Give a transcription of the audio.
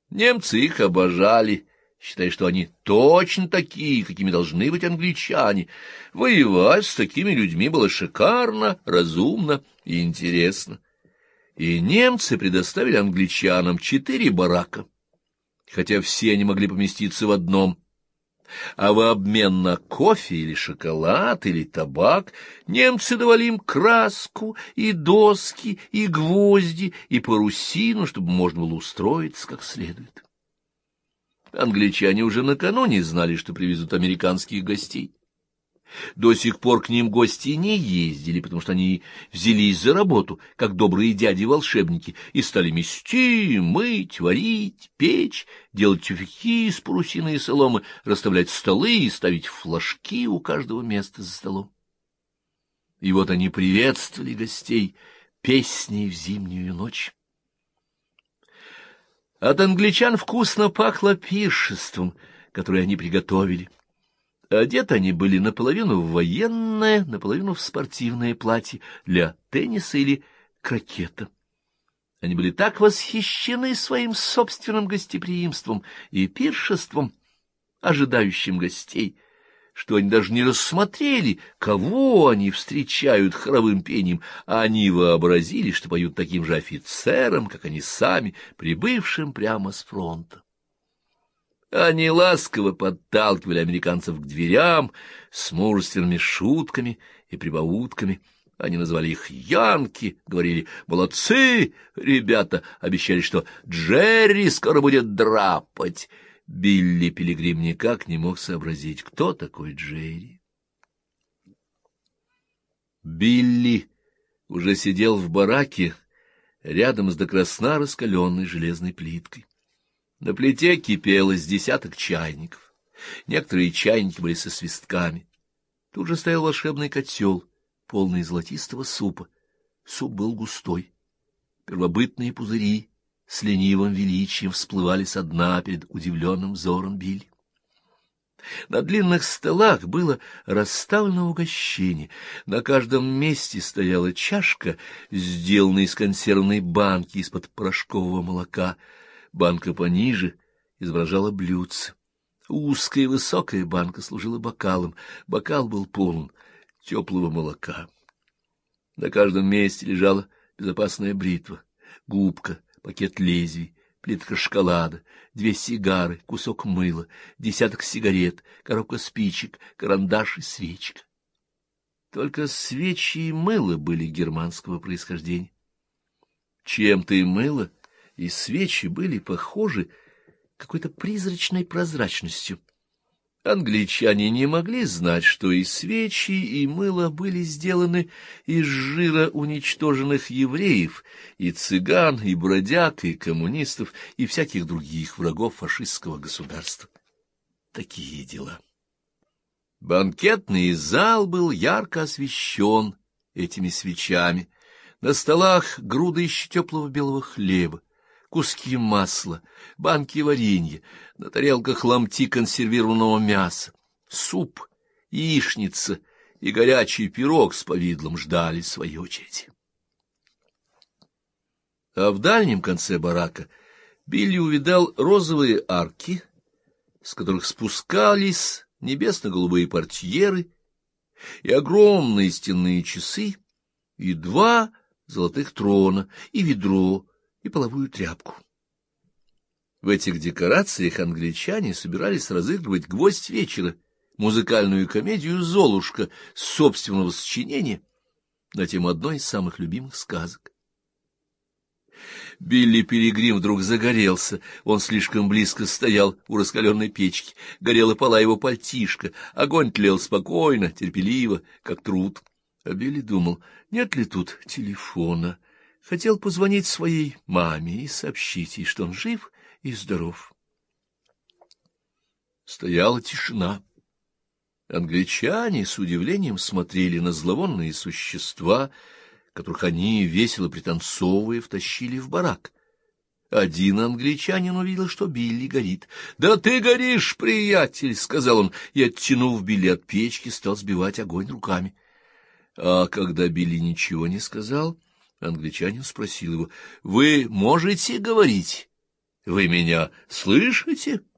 Немцы их обожали, считая, что они точно такие, какими должны быть англичане. Воевать с такими людьми было шикарно, разумно и интересно. И немцы предоставили англичанам 4 барака, хотя все они могли поместиться в одном. А в обмен на кофе или шоколад или табак немцы давали им краску и доски и гвозди и парусину, чтобы можно было устроиться как следует. Англичане уже накануне знали, что привезут американских гостей. До сих пор к ним гости не ездили, потому что они взялись за работу, как добрые дяди-волшебники, и стали мести, мыть, варить, печь, делать тюфяки из парусины и соломы, расставлять столы и ставить флажки у каждого места за столом. И вот они приветствовали гостей песней в зимнюю ночь. От англичан вкусно пахло пиршеством, которое они приготовили. Одеты они были наполовину в военное, наполовину в спортивное платье для тенниса или крокета. Они были так восхищены своим собственным гостеприимством и пиршеством, ожидающим гостей, что они даже не рассмотрели, кого они встречают хоровым пением, а они вообразили, что поют таким же офицерам, как они сами, прибывшим прямо с фронта. Они ласково подталкивали американцев к дверям с мужественными шутками и прибаутками. Они называли их янки, говорили «молодцы, ребята», обещали, что Джерри скоро будет драпать. Билли Пилигрим никак не мог сообразить, кто такой Джерри. Билли уже сидел в бараке рядом с до красна раскаленной железной плиткой. На плите кипело с 10 чайников. Некоторые чайники были со свистками. Тут же стоял волшебный котел, полный золотистого супа. Суп был густой. Первобытные пузыри с ленивым величием всплывали со дна перед удивленным взором Билли. На длинных столах было расставлено угощение. На каждом месте стояла чашка, сделанная из консервной банки из-под порошкового молока. Банка пониже изображала блюдце. Узкая и высокая банка служила бокалом. Бокал был полон теплого молока. На каждом месте лежала безопасная бритва, губка, пакет лезвий, плитка шоколада, 2 сигары, кусок мыла, 10 сигарет, коробка спичек, карандаш и свечка. Только свечи и мыло были германского происхождения. Чем-то и мыло, и свечи были похожи какой-то призрачной прозрачностью. Англичане не могли знать, что и свечи, и мыло были сделаны из жира уничтоженных евреев, и цыган, и бродяг, и коммунистов, и всяких других врагов фашистского государства. Такие дела. Банкетный зал был ярко освещен этими свечами. На столах груды еще теплого белого хлеба, куски масла, банки варенья, на тарелках ломти консервированного мяса, суп, яичница и горячий пирог с повидлом ждали своей очереди. А в дальнем конце барака Билли увидал розовые арки, с которых спускались небесно-голубые портьеры, и огромные стенные часы, и 2 золотых трона, и ведро, и половую тряпку. В этих декорациях англичане собирались разыгрывать «Гвоздь вечера», музыкальную комедию «Золушка» собственного сочинения на тему одной из самых любимых сказок. Билли Пилигрим вдруг загорелся, он слишком близко стоял у раскаленной печки, горела пола его пальтишко, огонь тлел спокойно, терпеливо, как труд. А Билли думал, нет ли тут телефона. Хотел позвонить своей маме и сообщить ей, что он жив и здоров. Стояла тишина. Англичане с удивлением смотрели на зловонные существа, которых они, весело пританцовывая, втащили в барак. Один англичанин увидел, что Билли горит. — Да ты горишь, приятель! — сказал он, и, оттянув Билли от печки, стал сбивать огонь руками. А когда Билли ничего не сказал, англичанин спросил его: — Вы можете говорить? Вы меня слышите?